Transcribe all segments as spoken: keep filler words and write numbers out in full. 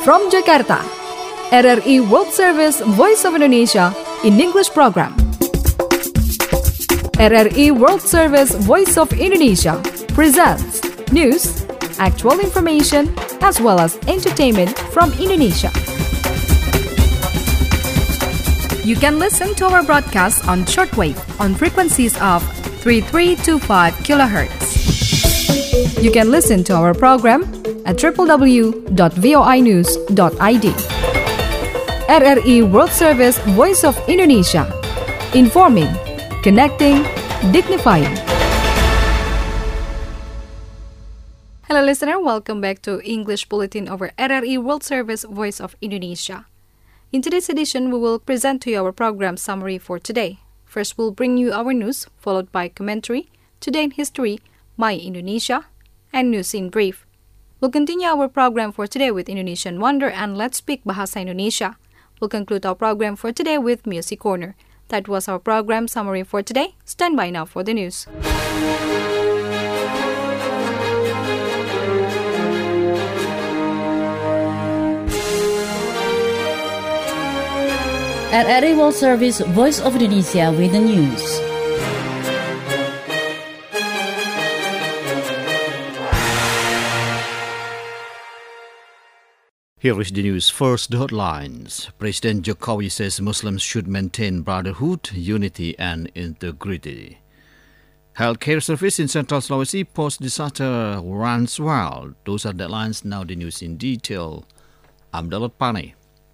From Jakarta, R R I World Service Voice of Indonesia in English program. R R I World Service Voice of Indonesia presents news, actual information, as well as entertainment from Indonesia. You can listen to our broadcast on shortwave on frequencies of three three two five kilohertz. You can listen to our program at w w w dot voi news dot i d. R R I World Service Voice of Indonesia. Informing, connecting, dignifying. Hello listener, welcome back to English Bulletin over R R I World Service Voice of Indonesia. In today's edition, we will present to you our program summary for today. First, we'll bring you our news, followed by commentary, Today in History, My Indonesia, and News in Brief. We'll continue our program for today with Indonesian Wonder and Let's Speak Bahasa Indonesia. We'll conclude our program for today with Music Corner. That was our program summary for today. Stand by now for the news. R R I World Service Voice of Indonesia with the news. Here is the news. First, the headlines. President Jokowi says Muslims should maintain brotherhood, unity and integrity. Healthcare service in Central Sulawesi post-disaster runs well. Those are the headlines. Now the news in detail. I'm Dalot Pane.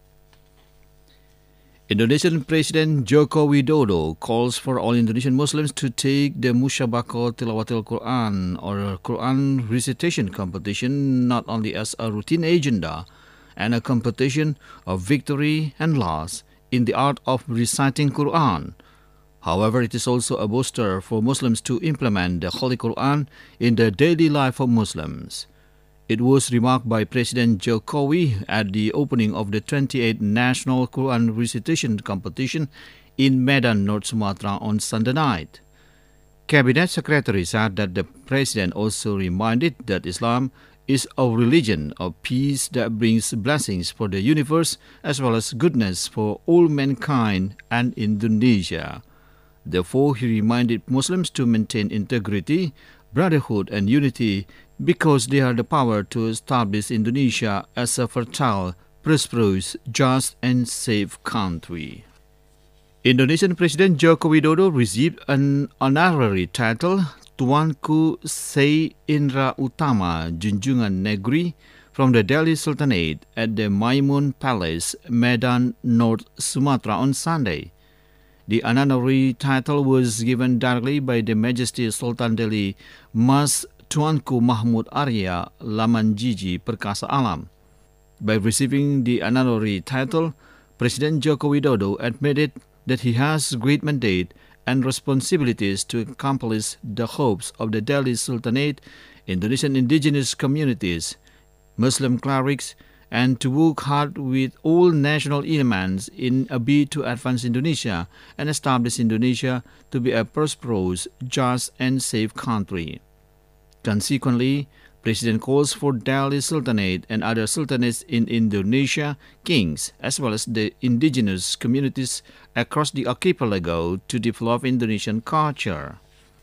Indonesian President Joko Widodo calls for all Indonesian Muslims to take the Musyabaqah Tilawatil Quran or Quran recitation competition not only as a routine agenda and a competition of victory and loss in the art of reciting Quran. However, it is also a booster for Muslims to implement the Holy Quran in the daily life of Muslims. It was remarked by President Jokowi at the opening of the twenty-eighth National Quran Recitation Competition in Medan, North Sumatra on Sunday night. Cabinet Secretary said that the President also reminded that Islam is a religion of peace that brings blessings for the universe as well as goodness for all mankind and Indonesia. Therefore, he reminded Muslims to maintain integrity, brotherhood and unity because they are the power to establish Indonesia as a fertile, prosperous, just and safe country. Indonesian President Joko Widodo received an honorary title Tuanku Sei Indra Utama Junjungan Negeri from the Delhi Sultanate at the Maimun Palace, Medan, North Sumatra on Sunday. The honorary title was given directly by the Majesty Sultan Delhi Mas Tuanku Mahmud Arya Lamanjiji Perkasa Alam. By receiving the honorary title, President Joko Widodo admitted that he has great mandate and responsibilities to accomplish the hopes of the Delhi Sultanate, Indonesian indigenous communities, Muslim clerics, and to work hard with all national elements in a bid to advance Indonesia and establish Indonesia to be a prosperous, just and safe country. Consequently, President calls for Delhi Sultanate and other sultanates in Indonesia, kings, as well as the indigenous communities across the archipelago to develop Indonesian culture.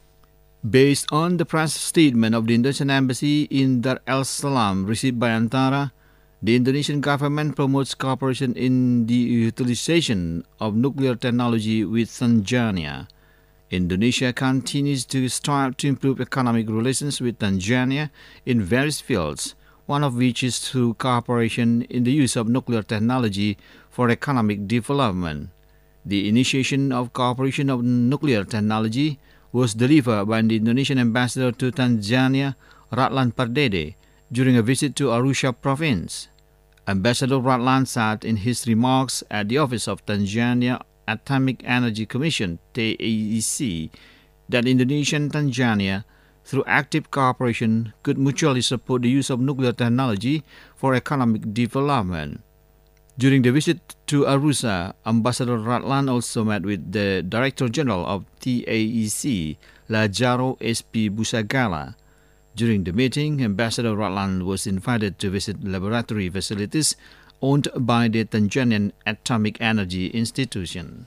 Based on the press statement of the Indonesian Embassy in Dar es Salaam received by Antara, the Indonesian government promotes cooperation in the utilization of nuclear technology with Tanzania. Indonesia continues to strive to improve economic relations with Tanzania in various fields, one of which is through cooperation in the use of nuclear technology for economic development. The initiation of cooperation of nuclear technology was delivered by the Indonesian ambassador to Tanzania, Ratlan Pardede, during a visit to Arusha province. Ambassador Ratlan said in his remarks at the office of Tanzania Atomic Energy Commission, T A E C, that Indonesia and Tanzania, through active cooperation, could mutually support the use of nuclear technology for economic development. During the visit to Arusha, Ambassador Ratlan also met with the Director General of T A E C, Lajaro S P Busagala. During the meeting, Ambassador Ratland was invited to visit laboratory facilities owned by the Tanzanian Atomic Energy Institution.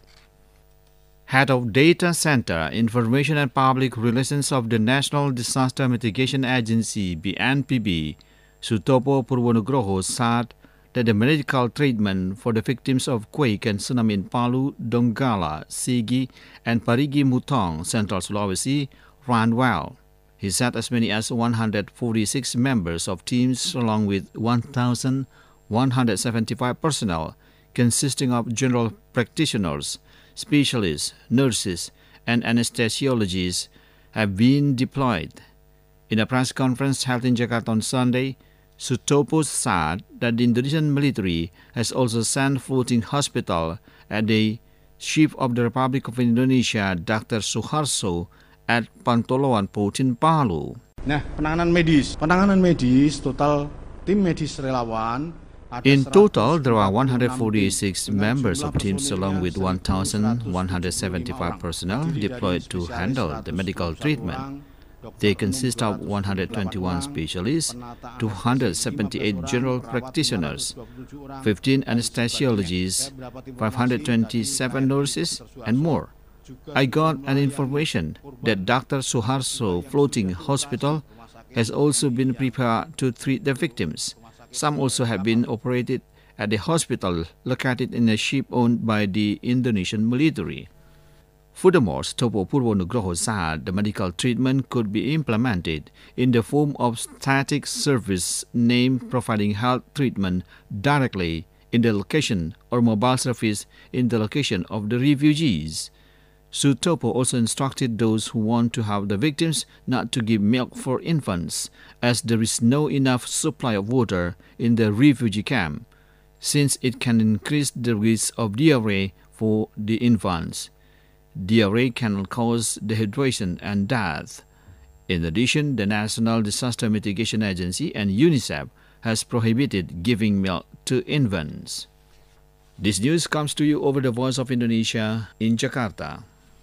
Head of Data Center, Information and Public Relations of the National Disaster Mitigation Agency, B N P B, Sutopo Purwonugroho, said that the medical treatment for the victims of quake and tsunami in Palu, Donggala, Sigi, and Parigi Mutong, Central Sulawesi, ran well. He said as many as one hundred forty-six members of teams, along with one thousand one hundred seventy-five personnel, consisting of general practitioners, specialists, nurses, and anesthesiologists, have been deployed. In a press conference held in Jakarta on Sunday, Sutopo said that the Indonesian military has also sent floating hospital at the Ship of the Republic of Indonesia, Doctor Suharto, at Pantoloan Port in Palu. Nah, penanganan medis, penanganan medis total tim medis relawan. In total, there are one hundred forty-six members of teams along with one thousand one hundred seventy-five personnel deployed to handle the medical treatment. They consist of one hundred twenty-one specialists, two hundred seventy-eight general practitioners, fifteen anesthesiologists, five hundred twenty-seven nurses, and more. I got an information that Doctor Suharto Floating Hospital has also been prepared to treat the victims. Some also have been operated at the hospital located in a ship owned by the Indonesian military. Furthermore, Sutopo Purwonugroho said the medical treatment could be implemented in the form of static service named providing health treatment directly in the location or mobile service in the location of the refugees. Sutopo also instructed those who want to have the victims not to give milk for infants, as there is no enough supply of water in the refugee camp, since it can increase the risk of diarrhea for the infants. Diarrhea can cause dehydration and death. In addition, the National Disaster Mitigation Agency and UNICEF has prohibited giving milk to infants. This news comes to you over the Voice of Indonesia in Jakarta.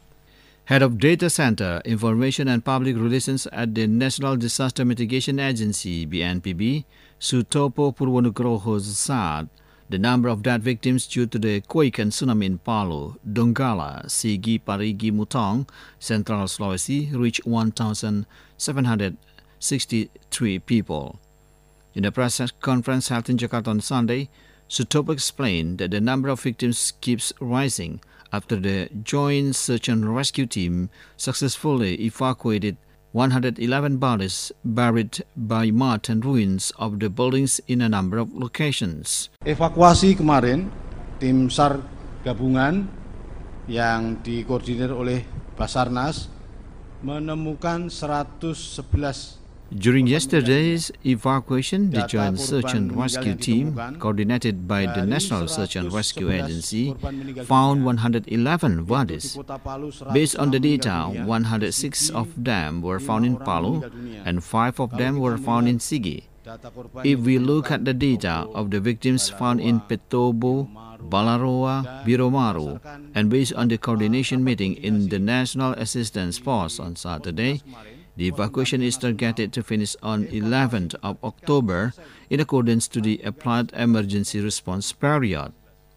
Head of Data Center, Information and Public Relations at the National Disaster Mitigation Agency, B N P B, Sutopo Purwonugroho said the number of dead victims due to the quake and tsunami in Palu, Donggala, Sigi, Parigi, Mutong, Central Sulawesi reached one thousand seven hundred sixty-three people. In a press conference held in Jakarta on Sunday, Sutopo explained that the number of victims keeps rising after the Joint Search and Rescue Team successfully evacuated one hundred eleven bodies buried by mud and ruins of the buildings in a number of locations. Evakuasi kemarin, tim SAR gabungan yang dikoordinir oleh Basarnas menemukan seratus sebelas. During yesterday's evacuation, the Joint Search and Rescue Team, coordinated by the National Search and Rescue Agency, found one hundred eleven bodies. Based on the data, one hundred six of them were found in Palu and five of them were found in Sigi. If we look at the data of the victims found in Petobo, Balaroa, Biromaru, and based on the coordination meeting in the National Assistance Post on Saturday, the evacuation is targeted to finish on eleventh of October in accordance to the applied emergency response period.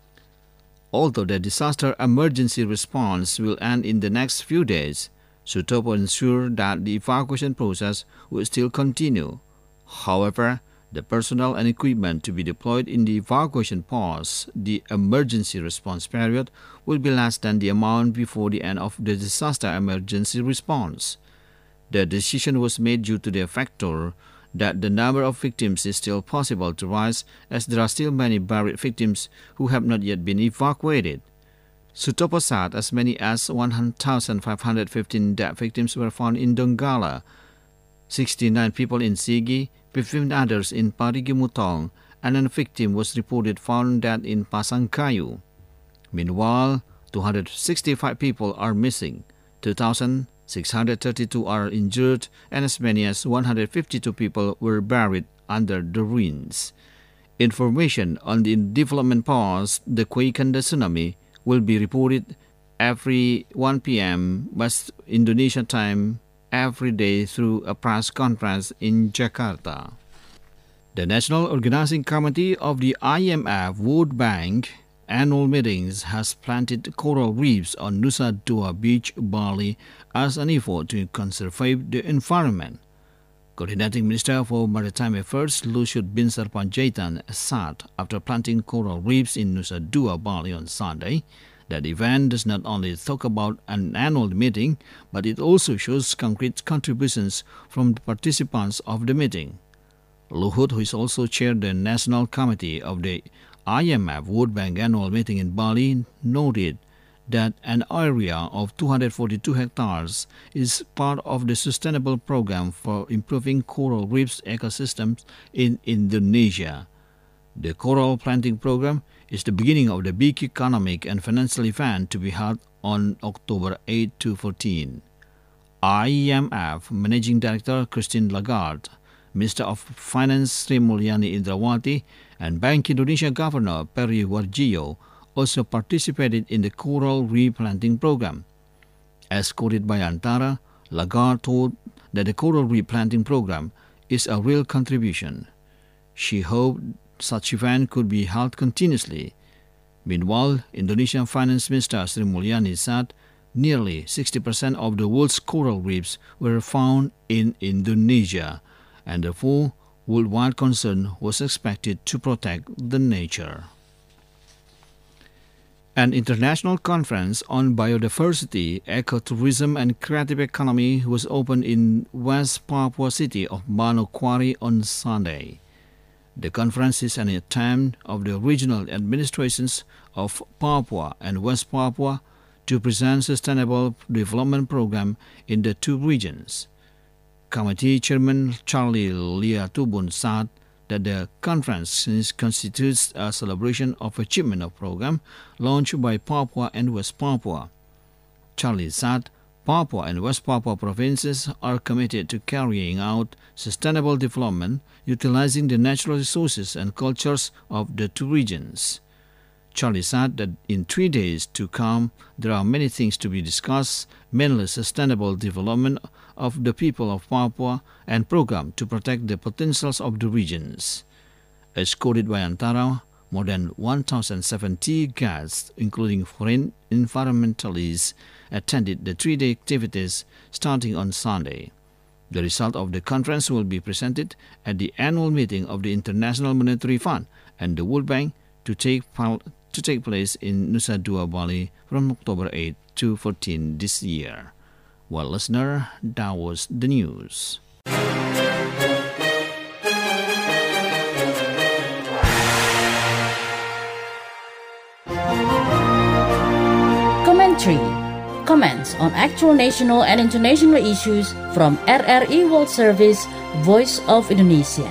Although the disaster emergency response will end in the next few days, Sutopo ensured that the evacuation process will still continue. However, the personnel and equipment to be deployed in the evacuation pause, the emergency response period, will be less than the amount before the end of the disaster emergency response. The decision was made due to the factor that the number of victims is still possible to rise, as there are still many buried victims who have not yet been evacuated. Sutopo said as many as one thousand five hundred fifteen dead victims were found in Donggala, sixty-nine people in Sigi, fifteen others in Parigi Mutong, and a victim was reported found dead in Pasangkayu. Meanwhile, two hundred sixty-five people are missing, two thousand six hundred thirty-two are injured, and as many as one hundred fifty-two people were buried under the ruins. Information on the development pause, the quake and the tsunami, will be reported every one p.m. West Indonesia time every day through a press conference in Jakarta. The National Organizing Committee of the I M F World Bank annual meetings has planted coral reefs on Nusa Dua Beach, Bali, as an effort to conserve the environment. Coordinating Minister for Maritime Affairs Luhut Binsar Panjaitan said after planting coral reefs in Nusa Dua, Bali on Sunday, that event does not only talk about an annual meeting, but it also shows concrete contributions from the participants of the meeting. Luhut, who is also chaired the National Committee of the I M F World Bank annual meeting in Bali, noted that an area of two hundred forty-two hectares is part of the sustainable program for improving coral reefs ecosystems in Indonesia. The coral planting program is the beginning of the big economic and financial event to be held on October eighth to fourteenth. I M F Managing Director Christine Lagarde, Minister of Finance Sri Mulyani Indrawati, and Bank Indonesia Governor Peri Warjio also participated in the coral replanting program. As quoted by Antara, Lagarde told that the coral replanting program is a real contribution. She hoped such event could be held continuously. Meanwhile, Indonesian Finance Minister Sri Mulyani said nearly sixty percent of the world's coral reefs were found in Indonesia, and therefore worldwide concern was expected to protect the nature. An international conference on biodiversity, ecotourism and creative economy was opened in West Papua city of Manokwari on Sunday. The conference is an attempt of the regional administrations of Papua and West Papua to present sustainable development program in the two regions. Committee Chairman Charlie Liatubun said that the conference constitutes a celebration of achievement of program launched by Papua and West Papua. Charlie said Papua and West Papua provinces are committed to carrying out sustainable development utilizing the natural resources and cultures of the two regions. Charlie said that in three days to come, there are many things to be discussed, mainly sustainable development of the people of Papua and program to protect the potentials of the regions. As quoted by Antara, more than one thousand seventy guests, including foreign environmentalists, attended the three-day activities starting on Sunday. The result of the conference will be presented at the annual meeting of the International Monetary Fund and the World Bank to take to take place in Nusa Dua, Bali from October eighth to fourteenth this year. Well, listener, that was the news. Commentary. Comments on actual national and international issues from R R I World Service, Voice of Indonesia.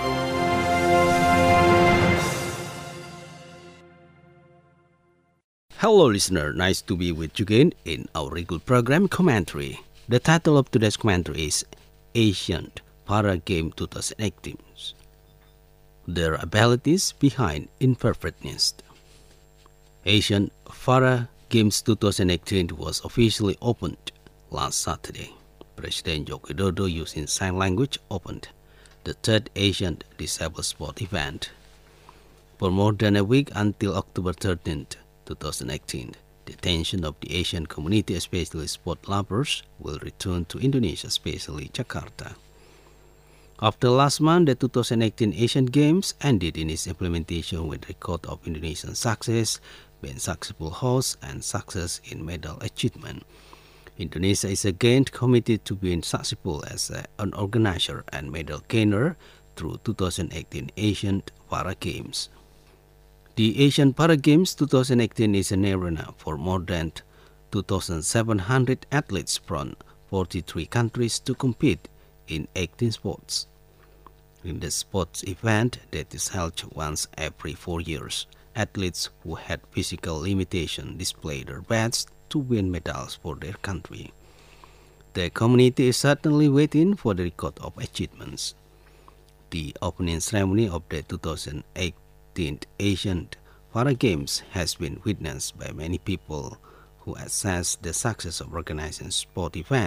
Hello listener, nice to be with you again in our regular program Commentary. The title of today's commentary is Asian Para Games twenty eighteen. Their abilities behind imperfectness. Asian Para Games twenty eighteen was officially opened last Saturday. President Joko Widodo, using sign language, opened the third Asian Disabled Sport event. For more than a week until October thirteenth, twenty eighteen, the attention of the Asian community, especially sport lovers, will return to Indonesia, especially Jakarta. After last month, the twenty eighteen Asian Games ended in its implementation with record of Indonesian success, being successful host and success in medal achievement. Indonesia is again committed to being successful as a, an organizer and medal gainer through twenty eighteen Asian Para Games. The Asian Para Games twenty eighteen is an arena for more than two thousand seven hundred athletes from forty-three countries to compete in eighteen sports. In the sports event that is held once every four years, athletes who had physical limitation display their best to win medals for their country. The community is certainly waiting for the record of achievements. The opening ceremony of the twenty eighteen Asian Para Games has been witnessed by many people who assess the success of organizing sport event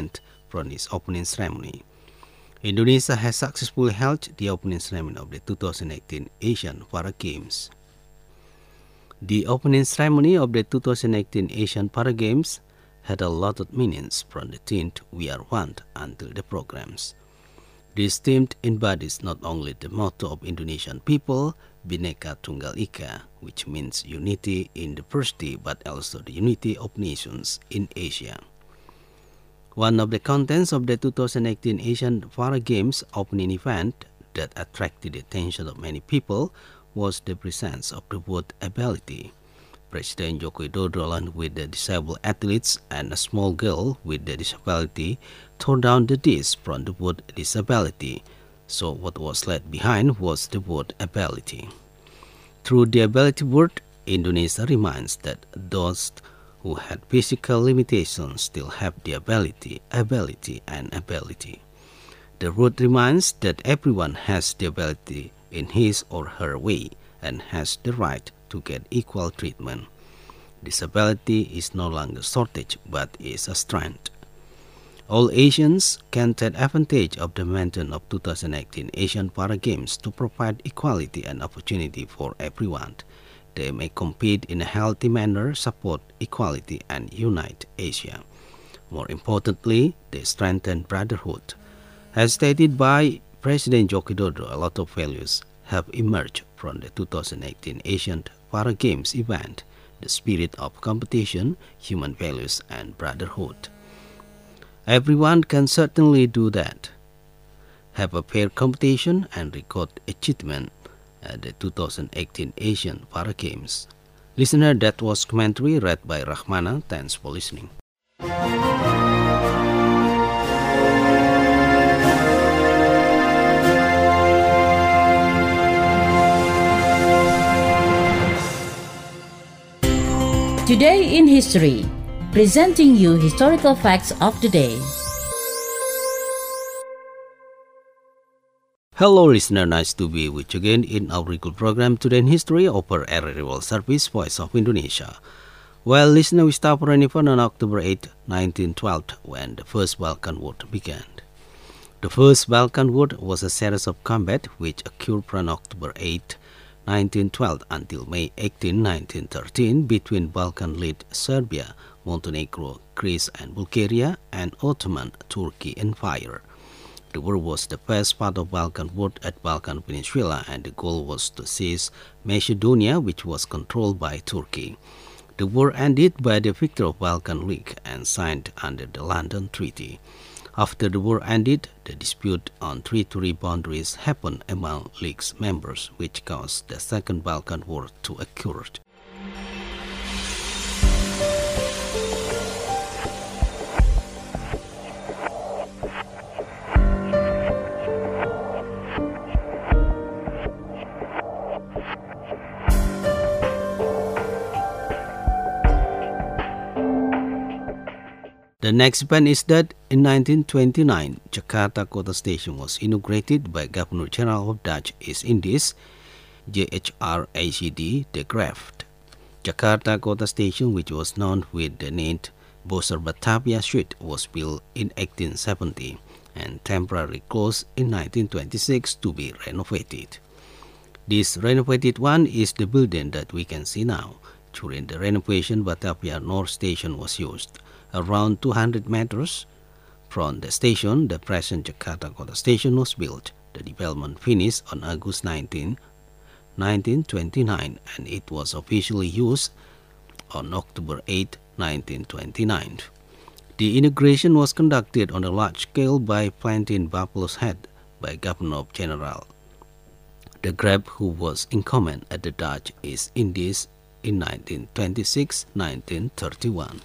from its opening ceremony. Indonesia has successfully held the opening ceremony of the two thousand eighteen Asian Para Games. The opening ceremony of the two thousand eighteen Asian Para Games had a lot of meanings from the theme "We are one" until the programs. This theme embodies not only the motto of Indonesian people, Bhinneka Tunggal Ika, which means unity in diversity, but also the unity of nations in Asia. One of the contents of the two thousand eighteen Asian Para Games opening event that attracted the attention of many people was the presence of the word ability. President Joko Widodo, along with the disabled athletes and a small girl with the disability, tore down the disc from the word disability. So what was left behind was the word ability. Through the ability word, Indonesia reminds that those who had physical limitations still have the ability, ability, and ability. The word reminds that everyone has the ability in his or her way and has the right to get equal treatment. Disability is no longer a shortage but is a strength. All Asians can take advantage of the momentum of two thousand eighteen Asian Para Games to provide equality and opportunity for everyone. They may compete in a healthy manner, support equality, and unite Asia. More importantly, they strengthen brotherhood. As stated by President Joko Widodo, a lot of values have emerged from the two thousand eighteen Asian Para Games event: the spirit of competition, human values, and brotherhood. Everyone can certainly do that. Have a fair competition and record achievement at the two thousand eighteen Asian Para Games. Listener, that was commentary read by Rahmana. Thanks for listening. Today in History, presenting you historical facts of the day. Hello listener, nice to be with you again in our regular program Today in History over R R I World Service, Voice of Indonesia. Well, listener, we start our event on October eighth, nineteen twelve, when the First Balkan War began. The First Balkan War was a series of combat which occurred from October eighth, nineteen twelve until May eighteenth, nineteen thirteen between Balkan-led Serbia, Montenegro, Greece and Bulgaria, and Ottoman Turkey Empire. The war was the first part of Balkan War at Balkan Peninsula, and the goal was to seize Macedonia, which was controlled by Turkey. The war ended by the victory of Balkan League and signed under the London Treaty. After the war ended, the dispute on territory boundaries happened among League's members, which caused the Second Balkan War to occur. The next event is that in nineteen twenty-nine, Jakarta Kota Station was inaugurated by Governor General of Dutch East Indies, J H R A C D de Graaf. Jakarta Kota Station, which was known with the name Bosser Batavia Street, was built in eighteen seventy and temporarily closed in nineteen twenty-six to be renovated. This renovated one is the building that we can see now. During the renovation, Batavia North Station was used. Around two hundred meters from the station, the present Jakarta Kota Station was built. The development finished on August nineteenth, nineteen twenty-nine, and it was officially used on October eighth, nineteen twenty-nine. The inauguration was conducted on a large scale by planting buffalo's head by Governor General de Graaf, who was in command at the Dutch East Indies in nineteen twenty-six to nineteen thirty-one.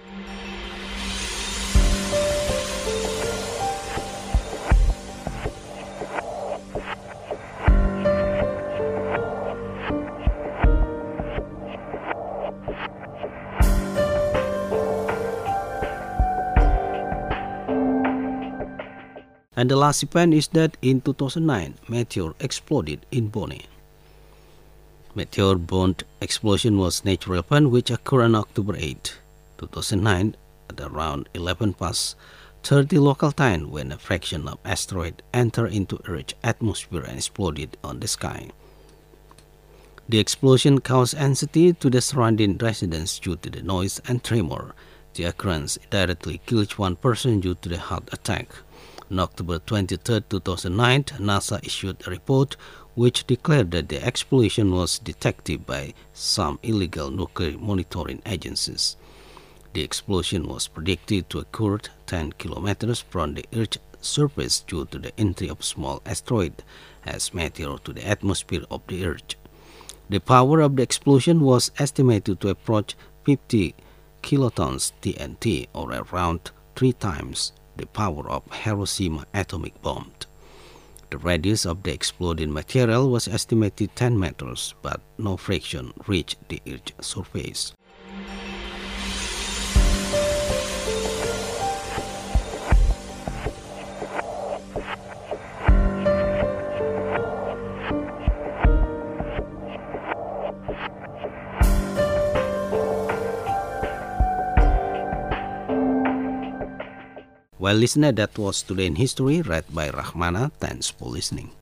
And the last event is that in two thousand nine, meteor exploded in Bone. Meteor bomb explosion was a natural event which occurred on October eighth, two thousand nine at around eleven past thirty local time when a fraction of asteroid entered into Earth's atmosphere and exploded on the sky. The explosion caused anxiety to the surrounding residents due to the noise and tremor. The occurrence directly killed one person due to the heart attack. On October twenty-third, two thousand nine, NASA issued a report which declared that the explosion was detected by some illegal nuclear monitoring agencies. The explosion was predicted to occur ten kilometers from the Earth's surface due to the entry of small asteroid as meteor to the atmosphere of the Earth. The power of the explosion was estimated to approach fifty kilotons T N T, or around three times the power of Hiroshima atomic bomb. The radius of the exploding material was estimated ten meters, but no fraction reached the Earth's surface. Well, listener, that was Today in History, read by Rahmana. Thanks for listening.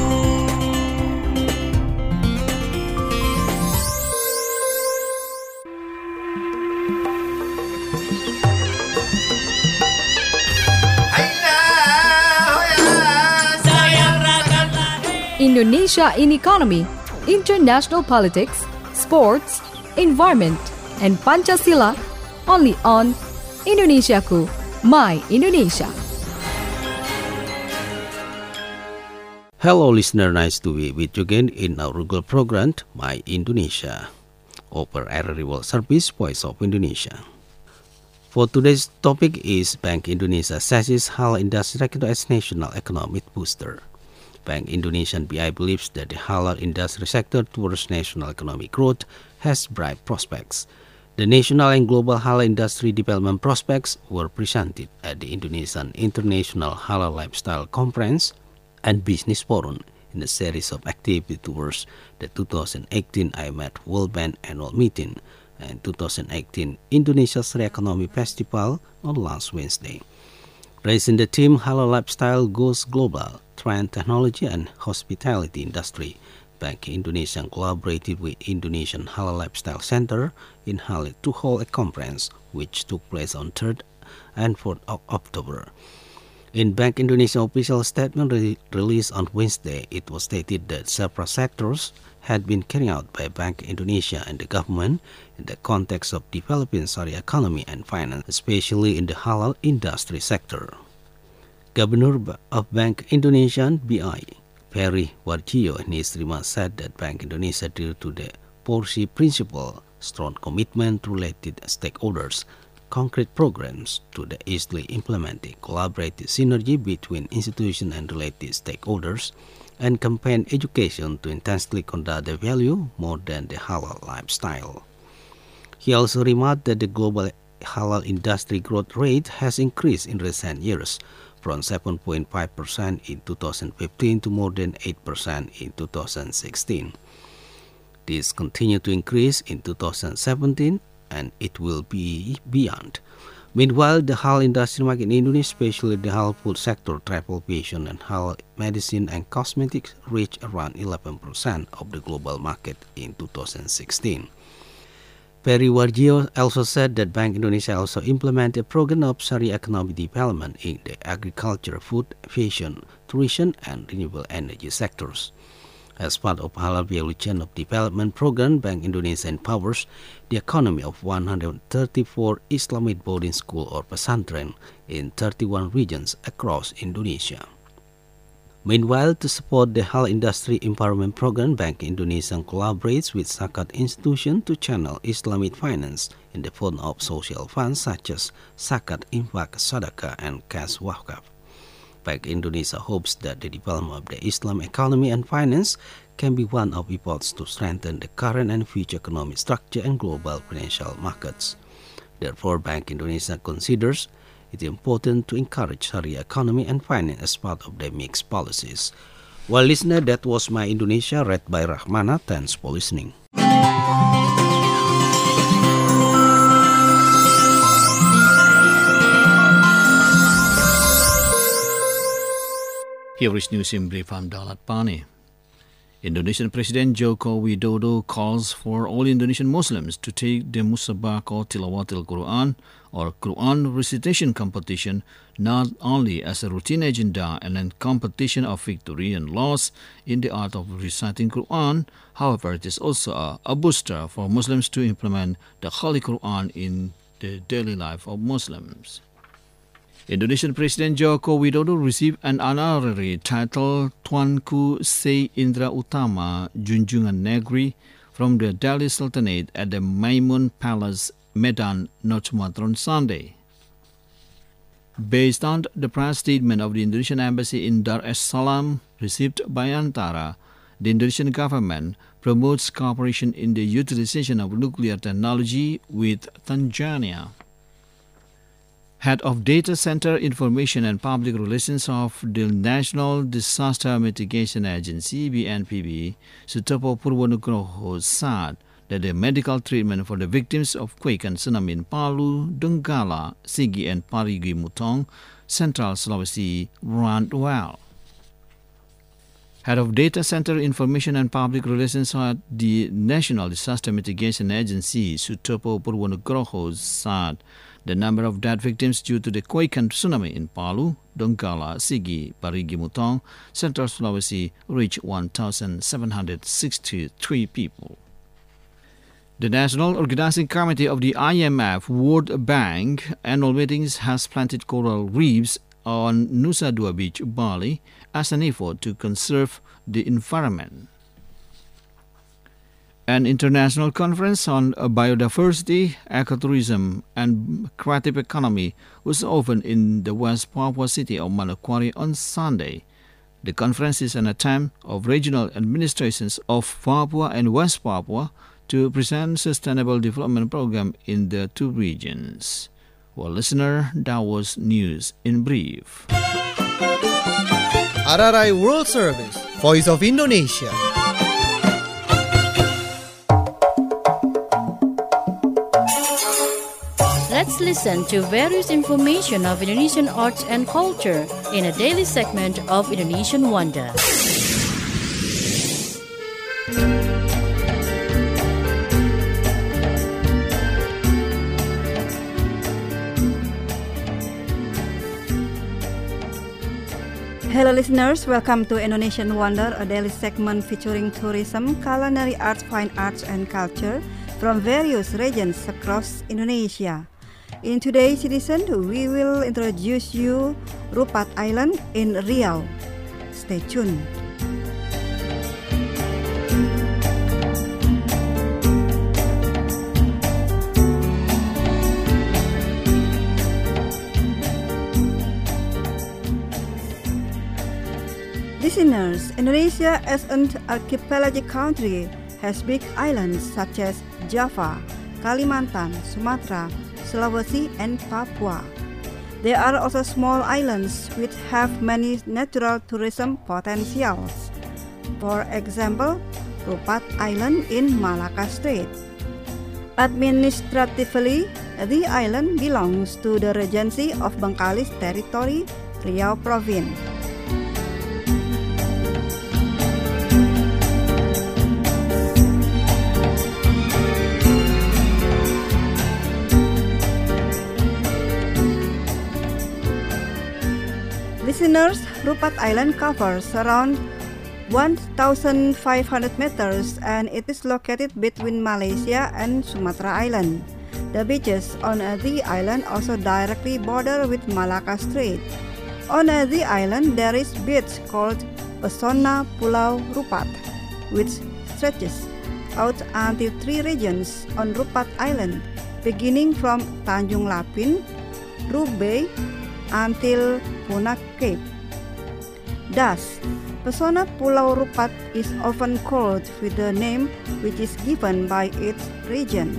Indonesia in economy, international politics, sports, environment, and Pancasila, only on Indonesiaku, My Indonesia. Hello listener, nice to be with you again in our regular program, My Indonesia, over R R I World Service, Voice of Indonesia. For today's topic is Bank Indonesia assesses halal industry sector as national economic booster. Bank Indonesia B I believes that the halal industry sector towards national economic growth has bright prospects. The national and global halal industry development prospects were presented at the Indonesian International Halal Lifestyle Conference and Business Forum in a series of activities towards the two thousand eighteen I M F World Bank Annual Meeting and two thousand eighteen Indonesia Sharia Economy Festival on last Wednesday. Raising the theme Halal Lifestyle Goes Global, Trend Technology and Hospitality Industry, Bank Indonesia collaborated with Indonesian Halal Lifestyle Center in Halle to hold a conference which took place on third and fourth of October. In Bank Indonesia official statement re- released on Wednesday, it was stated that several sectors had been carried out by Bank Indonesia and the government in the context of developing Sharia economy and finance, especially in the halal industry sector. Governor of Bank Indonesia B I, Peri Warjio, in his remarks said that Bank Indonesia, due to the four C principle, strong commitment to related stakeholders, concrete programs to the easily implemented collaborative synergy between institutions and related stakeholders, and campaign education to intensely conduct the value more than the halal lifestyle. He also remarked that the global halal industry growth rate has increased in recent years, from seven point five percent in two thousand fifteen to more than eight percent in two thousand sixteen. This continued to increase in two thousand seventeen, and it will be beyond. Meanwhile, the halal industry market in Indonesia, especially the halal food sector, travel, fashion, and halal medicine and cosmetics, reached around eleven percent of the global market in two thousand sixteen. Peri Warjio also said that Bank Indonesia also implemented a program of Sharia economic development in the agriculture, food, fashion, tourism, and renewable energy sectors. As part of Halal Value Chain of Development Program, Bank Indonesia empowers the economy of one hundred thirty-four Islamic boarding school or pesantren in thirty-one regions across Indonesia. Meanwhile, to support the halal industry empowerment program, Bank Indonesia collaborates with Zakat institutions to channel Islamic finance in the form of social funds such as Zakat, Infak, Sadaqah, and Cash Wakaf. Bank Indonesia hopes that the development of the Islam economy and finance can be one of efforts to strengthen the current and future economic structure and global financial markets. Therefore, Bank Indonesia considers it is important to encourage Sharia economy and finance as part of their mixed policies. Well, listener, that was My Indonesia, read by Rahmana. Thanks for listening. Here is news in brief. I'm Dalat Pani. Indonesian President Joko Widodo calls for all Indonesian Muslims to take the Musabaqah Tilawatil Quran or Quran recitation competition not only as a routine agenda and a competition of victory and loss in the art of reciting Quran. However, it is also a, a booster for Muslims to implement the Holy Quran in the daily life of Muslims. Indonesian President Joko Widodo received an honorary title Tuanku Syed Indra Utama Junjungan Negeri from the Delhi Sultanate at the Maimun Palace, Medan, North Sumatra on Sunday. Based on the press statement of the Indonesian Embassy in Dar es Salaam received by Antara, the Indonesian government promotes cooperation in the utilization of nuclear technology with Tanzania. Head of Data Center Information and Public Relations of the National Disaster Mitigation Agency, B N P B, Sutopo Purwonugroho, said that the medical treatment for the victims of quake and tsunami in Palu, Donggala, Sigi and Parigi Mutong, Central Sulawesi, ran well. Head of Data Center Information and Public Relations at the National Disaster Mitigation Agency, Sutopo Purwonugroho, said the number of dead victims due to the quake and tsunami in Palu, Donggala, Sigi, Parigi Mutong, Central Sulawesi reached one thousand seven hundred sixty-three people. The National Organizing Committee of the I M F World Bank annual meetings has planted coral reefs on Nusa Dua Beach, Bali, as an effort to conserve the environment. An international conference on biodiversity, ecotourism, and creative economy was opened in the West Papua city of Manokwari on Sunday. The conference is an attempt of regional administrations of Papua and West Papua to present sustainable development program in the two regions. Well, listener, that was news in brief. R R I World Service, Voice of Indonesia. Let's listen to various information of Indonesian arts and culture in a daily segment of Indonesian Wonder. Hello listeners, welcome to Indonesian Wonder, a daily segment featuring tourism, culinary arts, fine arts and culture from various regions across Indonesia. In today's edition, we will introduce you Rupat Island in Riau. Stay tuned. Listeners, Indonesia as an archipelagic country has big islands such as Java, Kalimantan, Sumatra, Sulawesi and Papua. There are also small islands which have many natural tourism potentials. For example, Rupat Island in Malacca Strait. Administratively, the island belongs to the Regency of Bengkalis Territory, Riau Province. Listeners, Rupat Island covers around one thousand five hundred meters and it is located between Malaysia and Sumatra Island. The beaches on the island also directly border with Malacca Strait. On the island there is beach called Pesona Pulau Rupat, which stretches out until three regions on Rupat Island, beginning from Tanjung Lapin, Rubei, until Punak Cape. Thus, Pesona Pulau Rupat is often called with the name which is given by its region.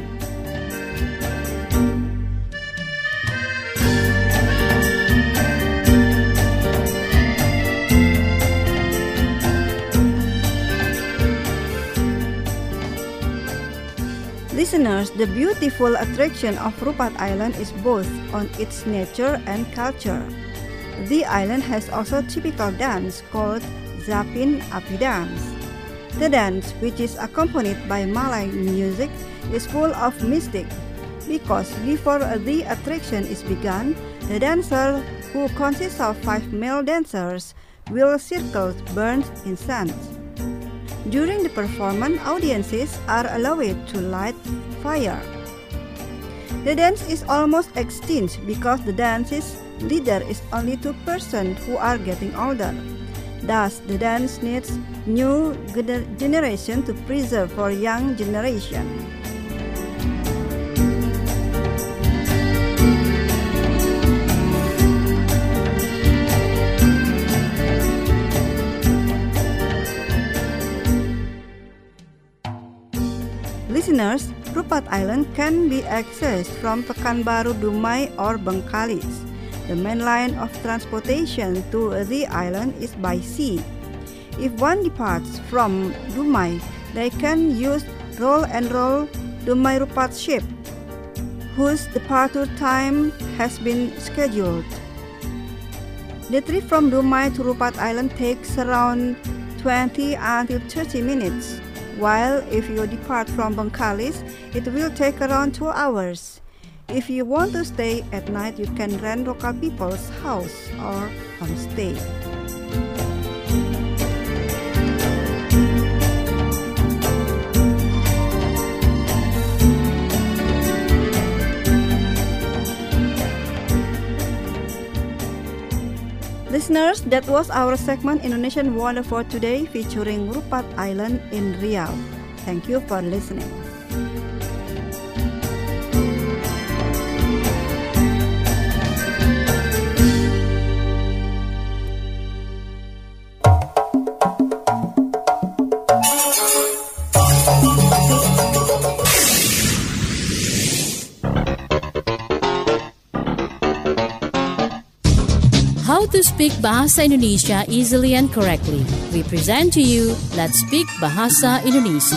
Listeners, the beautiful attraction of Rupat Island is both on its nature and culture. The island has also a typical dance called Zapin Api dance. The dance, which is accompanied by Malay music, is full of mystic because before the attraction is begun, the dancer, who consists of five male dancers, will circle burnt incense. During the performance, audiences are allowed to light fire. The dance is almost extinct because the dance's leader is only two persons who are getting older. Thus, the dance needs new generation to preserve for young generation. Listeners, Rupat Island can be accessed from Pekanbaru, Dumai or Bengkalis. The main line of transportation to the island is by sea. If one departs from Dumai, they can use Roll and Roll Dumai Rupat ship, whose departure time has been scheduled. The trip from Dumai to Rupat Island takes around twenty until thirty minutes, while if you depart from Bengkalis, it will take around two hours. If you want to stay at night, you can rent local people's house or homestay. Listeners, that was our segment Indonesian Wonder for today featuring Rupat Island in Riau. Thank you for listening. How to speak Bahasa Indonesia easily and correctly. We present to you Let's Speak Bahasa Indonesia.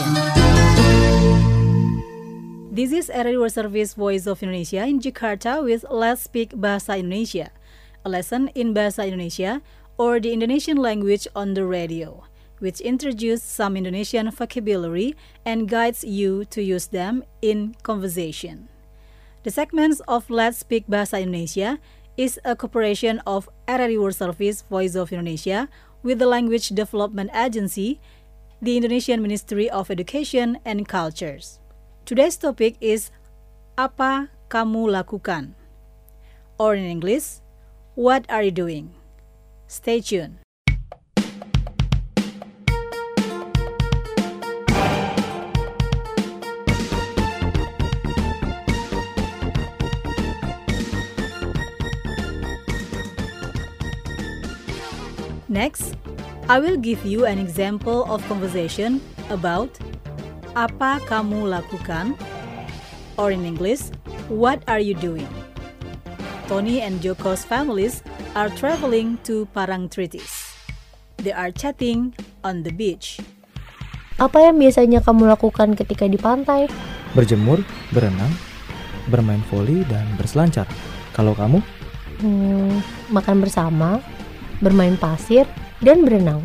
This is R R I World Service Voice of Indonesia in Jakarta with Let's Speak Bahasa Indonesia, a lesson in Bahasa Indonesia or the Indonesian language on the radio, which introduces some Indonesian vocabulary and guides you to use them in conversation. The segments of Let's Speak Bahasa Indonesia is a cooperation of R R I World Service Voice of Indonesia with the Language Development Agency, the Indonesian Ministry of Education and Cultures. Today's topic is Apa kamu lakukan? Or in English, what are you doing? Stay tuned. Next, I will give you an example of conversation about Apa kamu lakukan? Or in English, what are you doing? Tony and Joko's families are traveling to Parangtritis. They are chatting on the beach. Apa yang biasanya kamu lakukan ketika di pantai? Berjemur, berenang, bermain voli, dan berselancar. Kalau kamu? Hmm, makan bersama, bermain pasir, dan berenang.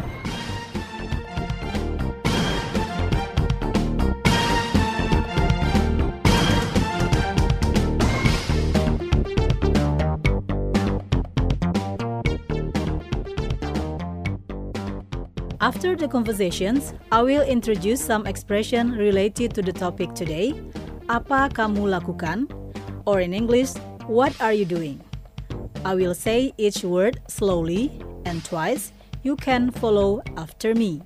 After the conversations, I will introduce some expression related to the topic today, Apa kamu lakukan? Or in English, what are you doing? I will say each word slowly and twice. You can follow after me.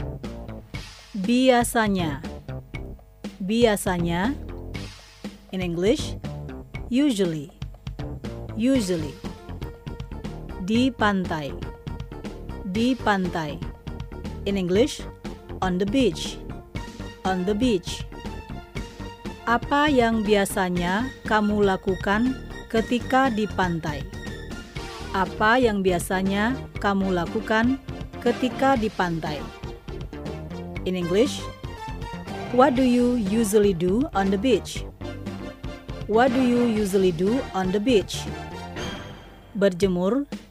Biasanya. Biasanya. In English, usually. Usually. Di pantai. Di pantai. In English, on the beach. On the beach. Apa yang biasanya kamu lakukan ketika di pantai? Apa yang biasanya kamu lakukan ketika di pantai? In English, what do you usually do on the beach? What do you usually do on the beach? Berjemur,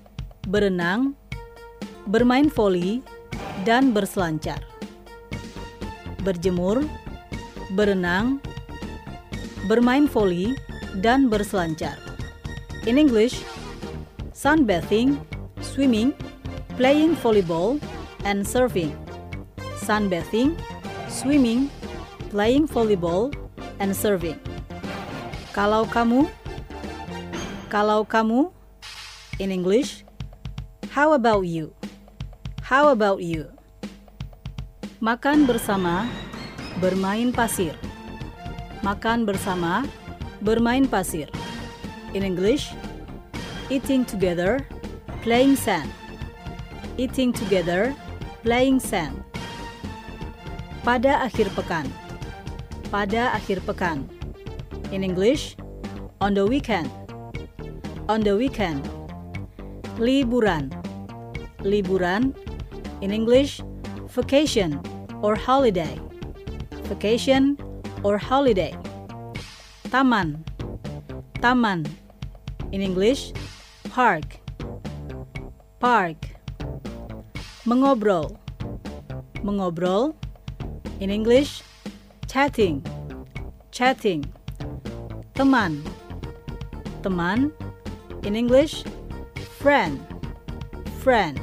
berenang, bermain voli, dan berselancar. Berjemur, berenang, bermain voli, dan berselancar. In English, sunbathing, swimming, playing volleyball, and surfing. Sunbathing, swimming, playing volleyball, and surfing. Kalau kamu, kalau kamu, in English, how about you? How about you? Makan bersama, bermain pasir. Makan bersama, bermain pasir. In English, eating together, playing sand. Eating together, playing sand. Pada akhir pekan. Pada akhir pekan. In English, on the weekend. On the weekend. Liburan. Liburan. In English, vacation or holiday. Vacation or holiday. Taman. Taman. In English, park. Park. Mengobrol. Mengobrol. In English, chatting. Chatting. Teman. Teman. In English, friend. Friend.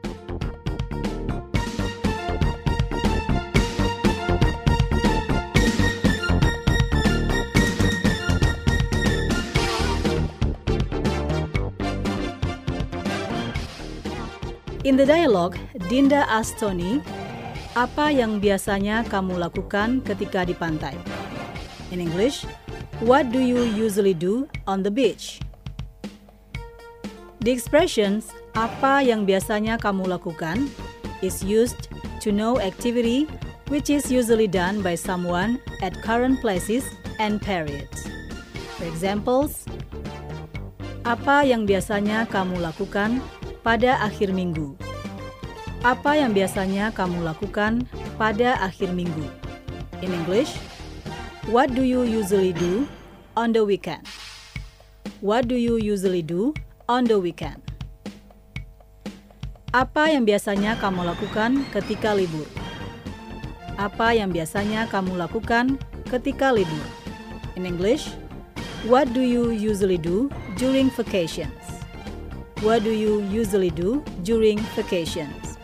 In the dialogue, Dinda asked Tony, apa yang biasanya kamu lakukan ketika di pantai? In English, what do you usually do on the beach? The expressions, apa yang biasanya kamu lakukan, is used to know activity which is usually done by someone at current places and periods. For examples, apa yang biasanya kamu lakukan pada akhir minggu? Apa yang biasanya kamu lakukan pada akhir minggu? In English, what do you usually do on the weekend? What do you usually do on the weekend? Apa yang biasanya kamu lakukan ketika libur? Apa yang biasanya kamu lakukan ketika libur? In English, what do you usually do during vacations? What do you usually do during vacations?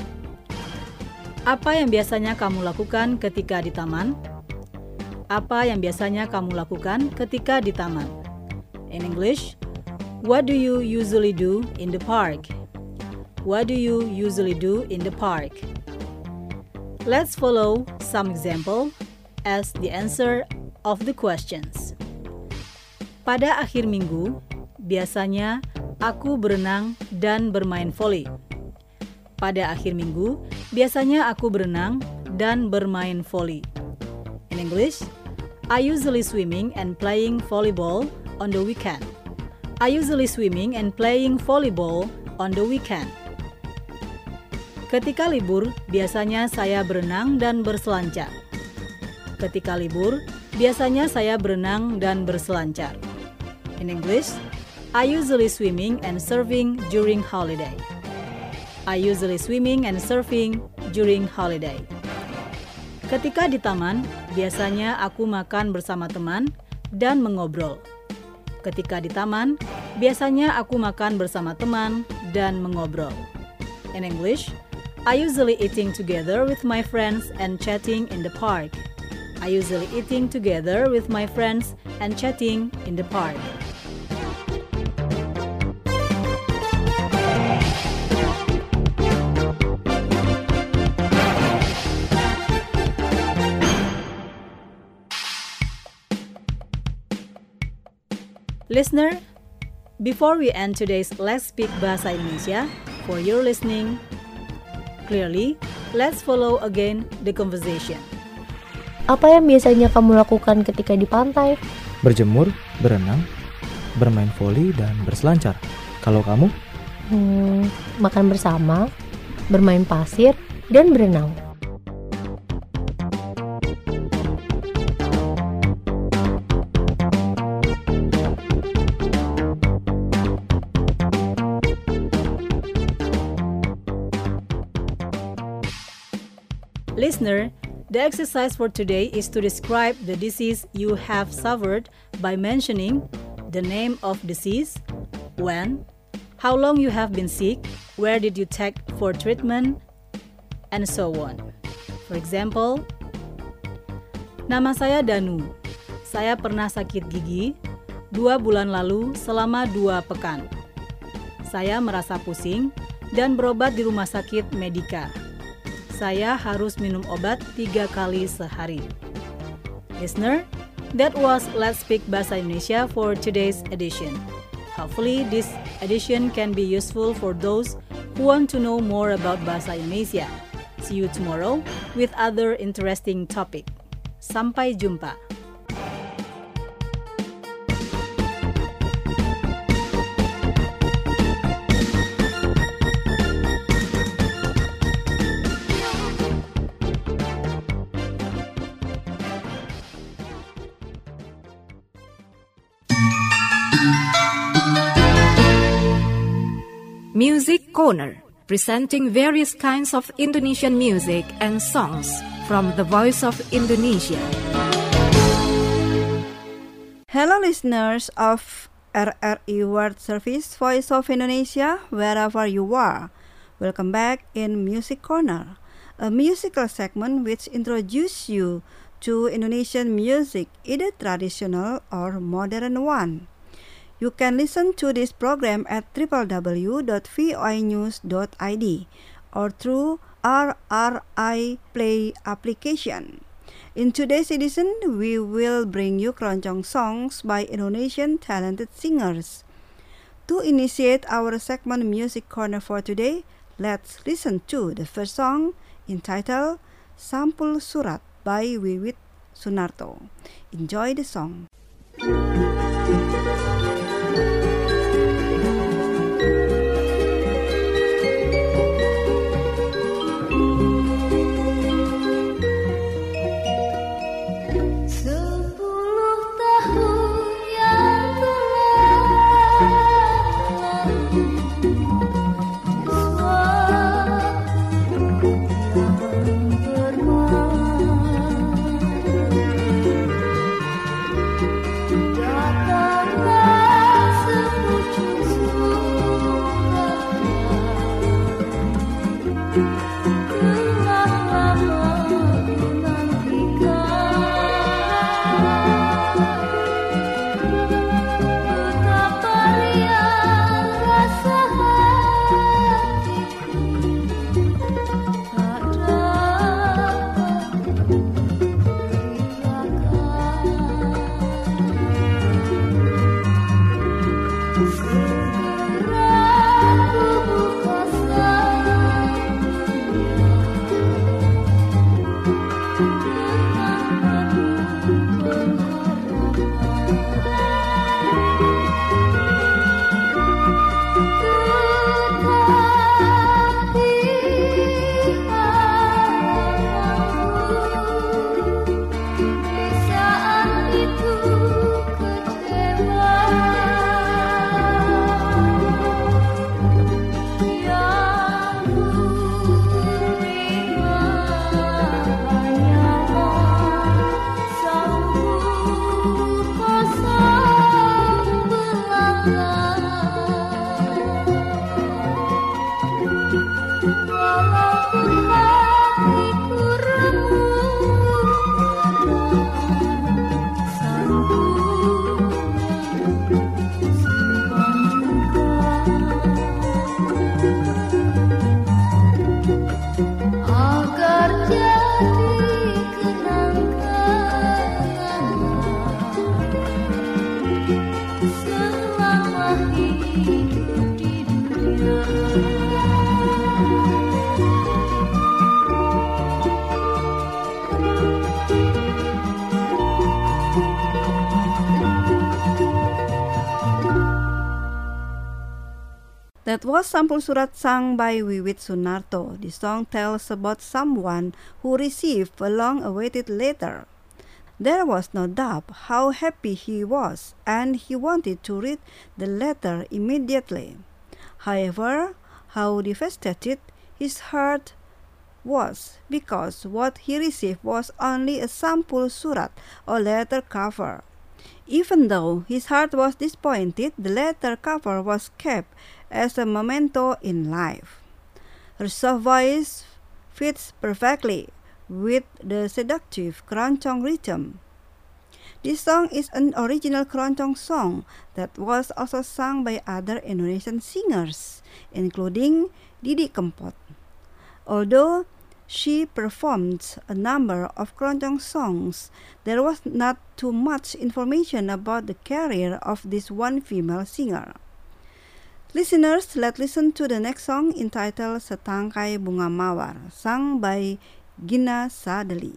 Apa yang biasanya kamu lakukan ketika di taman? Apa yang biasanya kamu lakukan ketika di taman? In English, what do you usually do in the park? What do you usually do in the park? Let's follow some example as the answer of the questions. Pada akhir minggu, biasanya aku berenang dan bermain voli. Pada akhir minggu, biasanya aku berenang dan bermain voli. In English, I usually swimming and playing volleyball on the weekend. I usually swimming and playing volleyball on the weekend. Ketika libur, biasanya saya berenang dan berselancar. Ketika libur, biasanya saya berenang dan berselancar. In English, I usually swimming and surfing during holiday. I usually swimming and surfing during holiday. Ketika di taman, biasanya aku makan bersama teman dan mengobrol. Ketika di taman, biasanya aku makan bersama teman dan mengobrol. In English, I usually eating together with my friends and chatting in the park. I usually eating together with my friends and chatting in the park. Listener, before we end today's Let's Speak Bahasa Indonesia, for your listening clearly, let's follow again the conversation. Apa yang biasanya kamu lakukan ketika di pantai? Berjemur, berenang, bermain voli, dan berselancar. Kalau kamu? Hmm, makan bersama, bermain pasir, dan berenang. Listener, the exercise for today is to describe the disease you have suffered by mentioning the name of disease, when, how long you have been sick, where did you take for treatment, and so on. For example, nama saya Danu. Saya pernah sakit gigi dua bulan lalu selama dua pekan. Saya merasa pusing dan berobat di rumah sakit Medika. Saya harus minum obat tiga kali sehari. Listener, that was Let's Speak Bahasa Indonesia for today's edition. Hopefully, this edition can be useful for those who want to know more about Bahasa Indonesia. See you tomorrow with other interesting topic. Sampai jumpa. Music Corner, presenting various kinds of Indonesian music and songs from the Voice of Indonesia. Hello listeners of R R I World Service Voice of Indonesia, wherever you are. Welcome back in Music Corner, a musical segment which introduces you to Indonesian music, either traditional or modern one. You can listen to this program at w w w dot voi news dot i d or through R R I Play application. In today's edition, we will bring you keroncong songs by Indonesian talented singers. To initiate our segment Music Corner for today, let's listen to the first song entitled Sampul Surat by Wiwit Sunarto. Enjoy the song. That was Sampul Surat sung by Wiwit Sunarto. The song tells about someone who received a long-awaited letter. There was no doubt how happy he was, and he wanted to read the letter immediately. However, how devastated his heart was because what he received was only a sample surat or letter cover. Even though his heart was disappointed, the letter cover was kept as a memento in life. Her soft voice fits perfectly with the seductive keroncong rhythm. This song is an original keroncong song that was also sung by other Indonesian singers, including Didi Kempot. Although she performed a number of keroncong songs, there was not too much information about the career of this one female singer. Listeners, let's listen to the next song entitled Setangkai Bunga Mawar, sung by Gina Sadeli.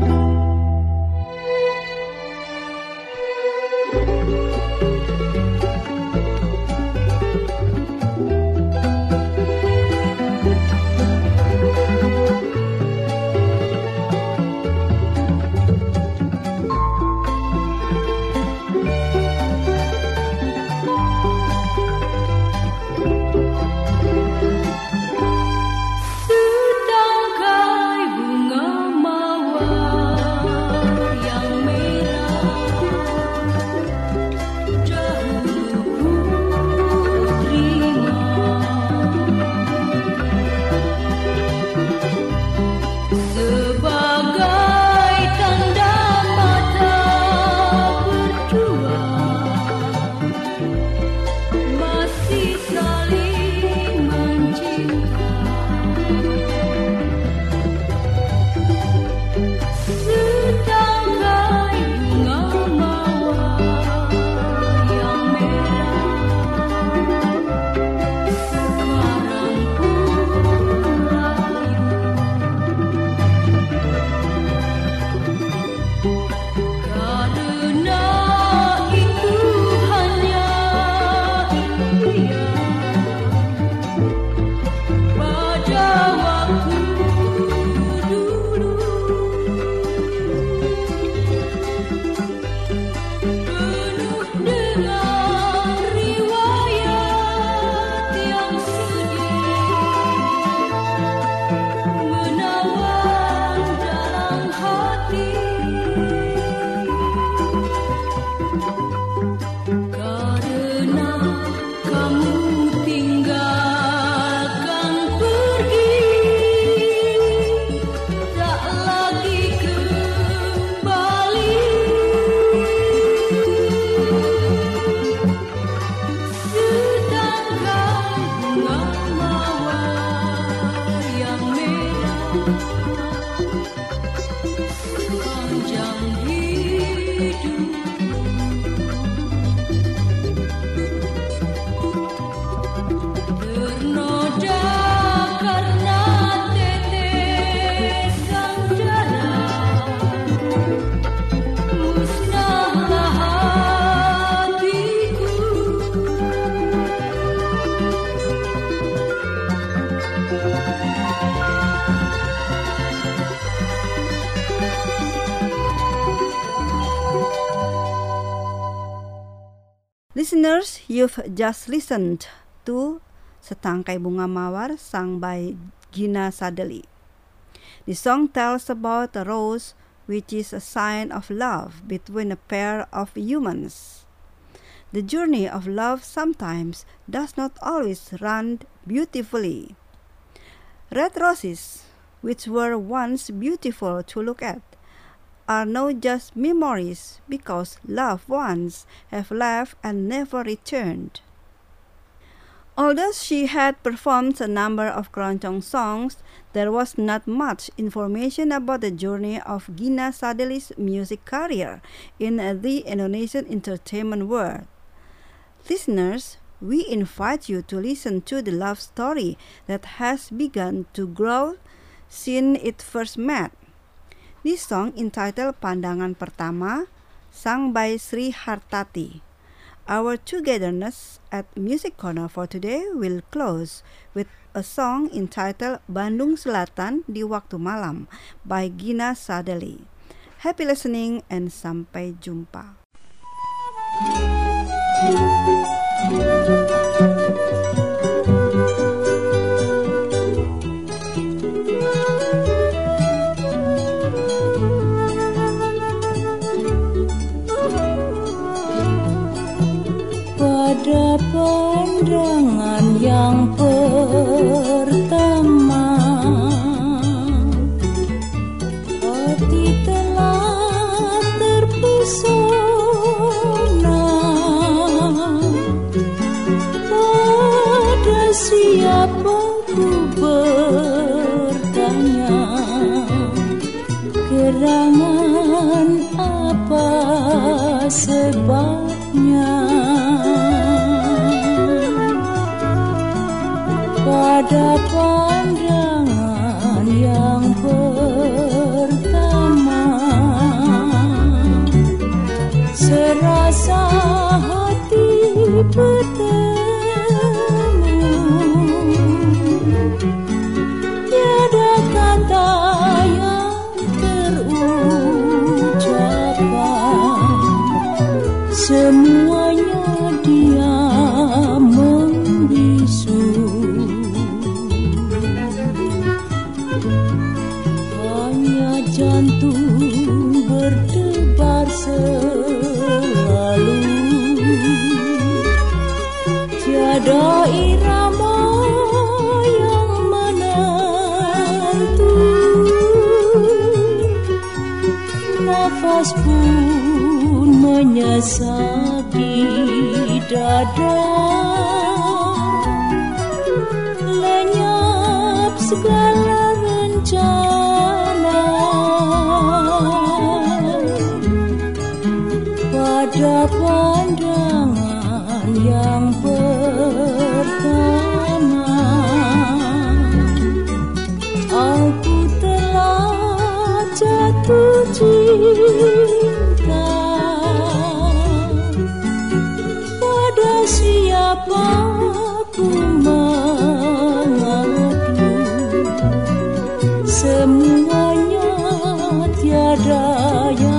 Listeners, you've just listened to Setangkai Bunga Mawar, sung by Gina Sadeli. The song tells about a rose, which is a sign of love between a pair of humans. The journey of love sometimes does not always run beautifully. Red roses, which were once beautiful to look at, are now just memories because loved ones have left and never returned. Although she had performed a number of keroncong songs, there was not much information about the journey of Gina Sadeli's music career in the Indonesian entertainment world. Listeners, we invite you to listen to the love story that has begun to grow since it first met. This song entitled Pandangan Pertama, sung by Sri Hartati. Our togetherness at Music Corner for today will close with a song entitled Bandung Selatan di Waktu Malam by Gina Sadeli. Happy listening and sampai jumpa. terpesona pada siapa ku bertanya, gerangan apa sebabnya. Pada pandangan yang pertama, serasa hati bertemu, tiada kata yang terucapkan, semuanya dia membisu. Jantung berdebar selalu, tiada irama yang menentu, nafas pun menyesap di dada, lenyap segala rencana. Pada pandangan yang pertama, aku telah jatuh cinta pada siapa ku mengadu, semuanya tiada yang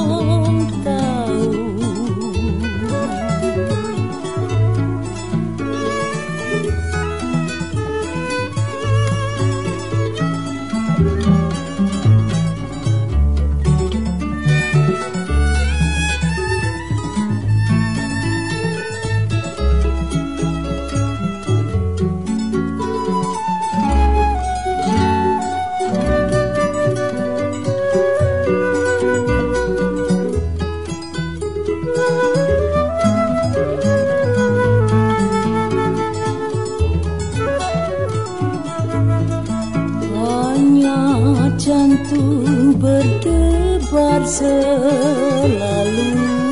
jantung berdebar selalu,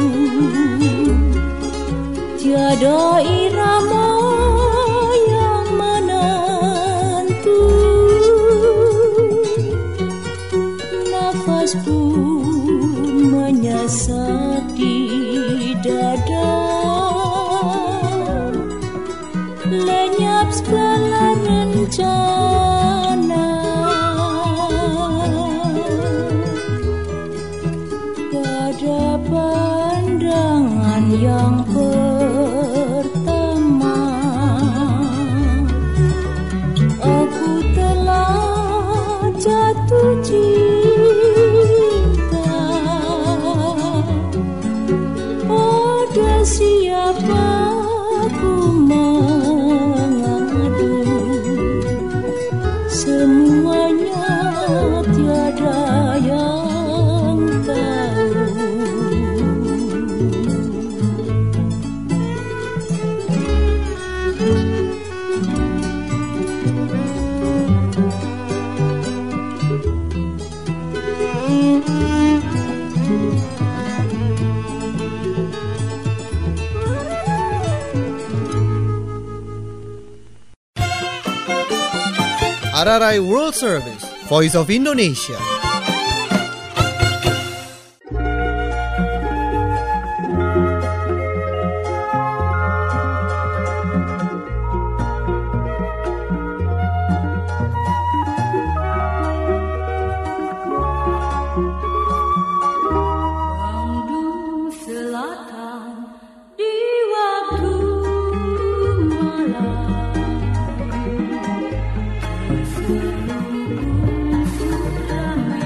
tiada irama yang menentu, nafas pun menyesap di dada, lenyap segala rencana. Pada pandangan yang pertama, aku telah jatuh cinta pada siapa ku mengadu, semuanya tiada yang tahu. R R I World Service, Voice of Indonesia. Seluruh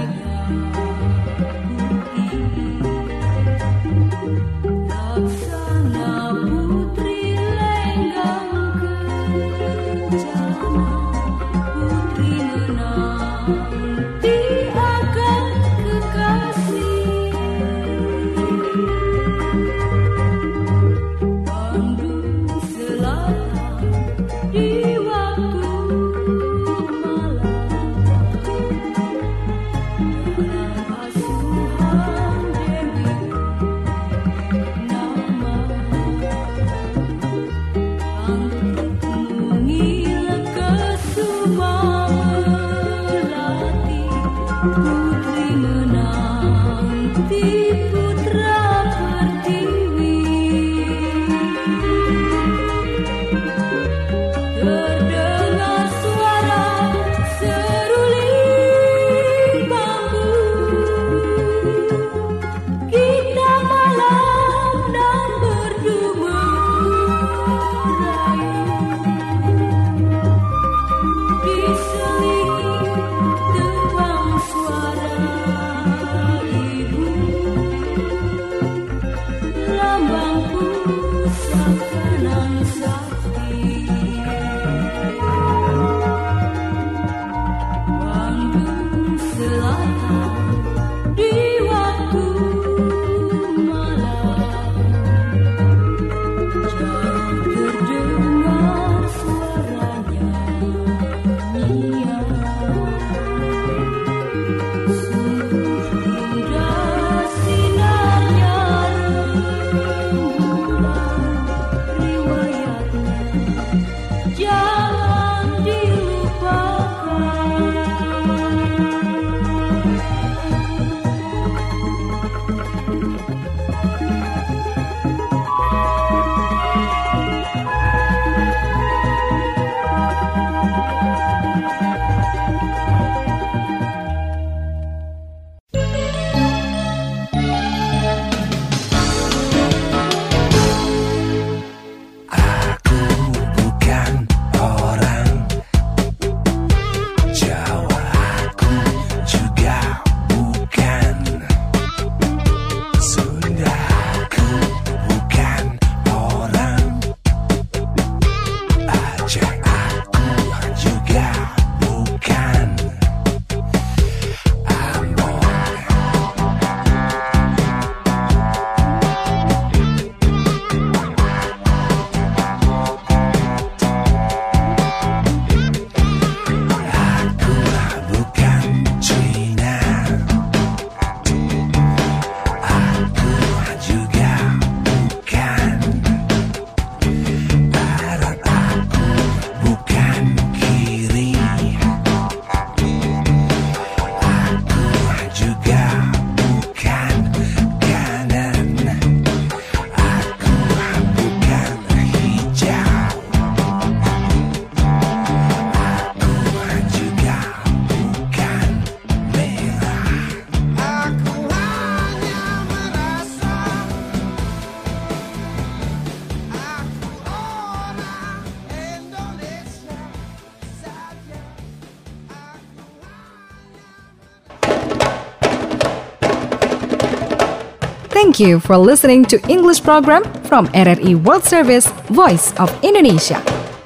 Thank you for listening to English program from R R E World Service, Voice of Indonesia.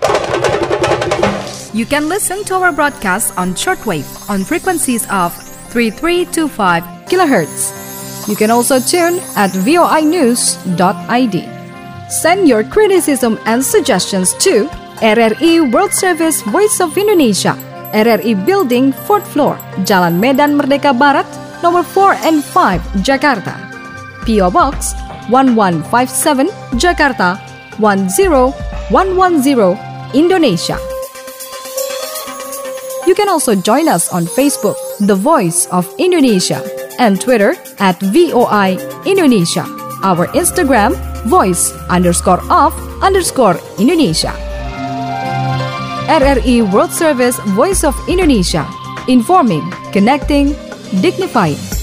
You can listen to our broadcast on shortwave on frequencies of three three two five kilohertz. You can also tune at voi news dot I D. Send your criticism and suggestions to R R E World Service Voice of Indonesia, R R E Building, fourth floor, Jalan Medan Merdeka Barat, nomor four and five, Jakarta. P O Box one one five seven, Jakarta one zero one one zero, Indonesia. You can also join us on Facebook, The Voice of Indonesia, and Twitter at V O I Indonesia. Our Instagram, voice underscore of underscore Indonesia. R R E World Service, Voice of Indonesia. Informing, connecting, dignifying.